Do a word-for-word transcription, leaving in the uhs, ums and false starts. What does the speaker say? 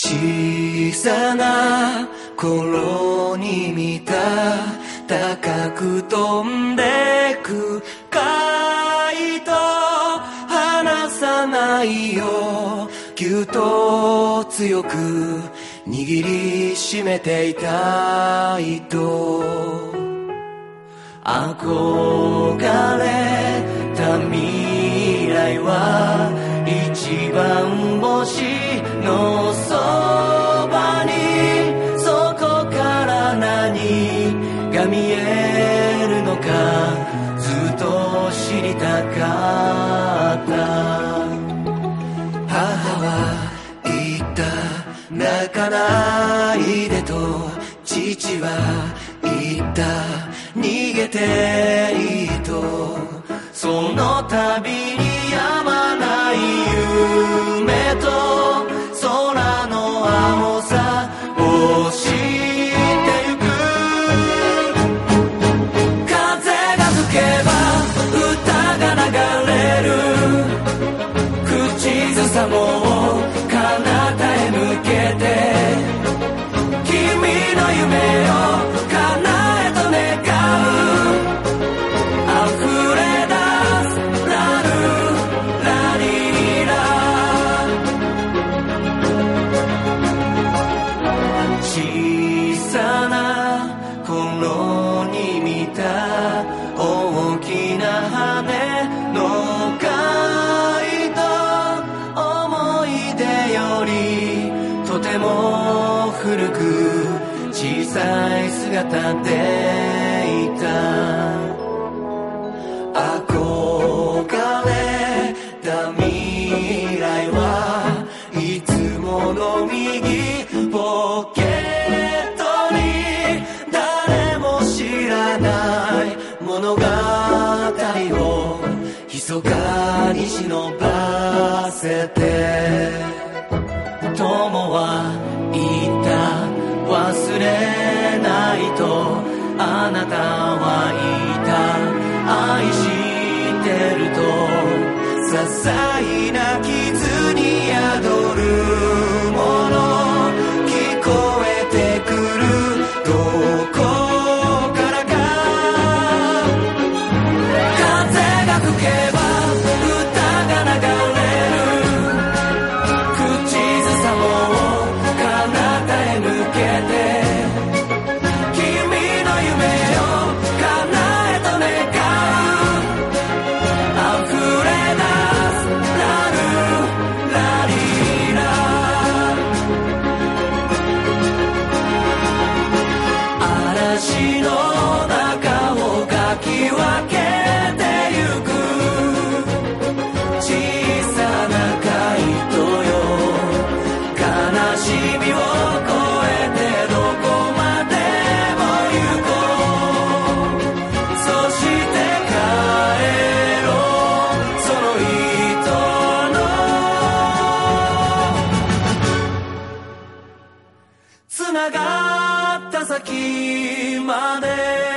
小さな頃に見た高く飛んでく貝と離さないよ、ぎゅっと強く握りしめていた糸、憧れた未来は一番星のそばに、そこから何が見えるのかずっと知りたかった。母は言った、泣かないでと。父は言った、逃げていいと。その度にやまない夢と空の青さを知ってゆく。風が吹けば歌が流れる、口ずさもう彼方へ向けて、君の夢を叶えと願う。溢れ出すラルラリラ、小さな頃に見た大きな羽の貝と、思い出よりとても古く小さい姿でいた。憧れた未来はいつもの右ポケットに、誰も知らない物語を密かに忍ばせて、友は言った、忘れないと。あなたは言った、愛してると。些細な傷に宿るもの聞こえてくる、どこからか。風が吹けば歌が流れる、口ずさもう彼方へ向けて、嵐の中をかき分けてゆく小さなカイトよ、悲しみを越えてどこまでも行こう。そして帰ろう、その糸のつながった先まで。